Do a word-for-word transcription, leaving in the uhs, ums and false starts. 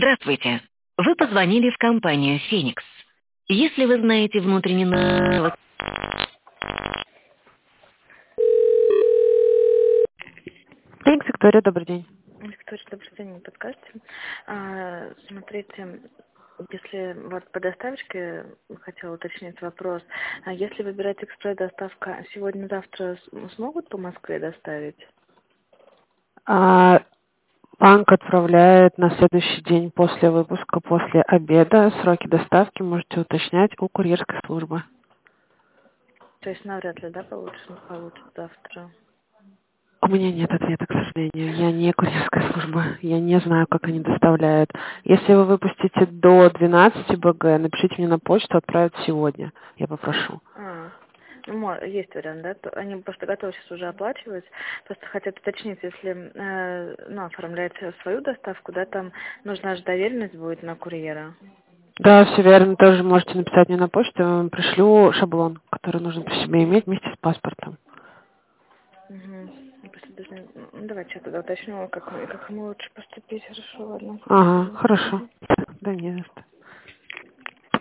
Здравствуйте. Вы позвонили в компанию «Феникс». Если вы знаете внутренний номер... Феникс, Виктория, добрый день. Виктория, добрый день, не подскажете? А, смотрите, если вот по доставочке хотела уточнить вопрос, а если выбирать экспресс-доставка, сегодня-завтра с- смогут по Москве доставить? А, банк отправляет на следующий день после выпуска, после обеда. Сроки доставки можете уточнять у курьерской службы. То есть навряд ли, да, получится, получится завтра? У меня нет ответа, к сожалению. Я не курьерская служба. Я не знаю, как они доставляют. Если вы выпустите до двенадцати БГ, напишите мне на почту, отправят сегодня. Я попрошу. А, ну, мо- есть вариант, да? То они просто готовы сейчас уже оплачивать. Просто хотят уточнить, если э, ну, оформлять свою доставку, да, там нужна же доверенность будет на курьера. Да, все верно. Тоже можете написать мне на почту. Я вам пришлю шаблон, который нужно при себе иметь вместе с паспортом. Угу. Просто должны... Ну, давайте я тогда уточню, как, мы- как мы лучше поступить. Хорошо, ладно. Ага, Спасибо. хорошо. Мгм. Да не за что.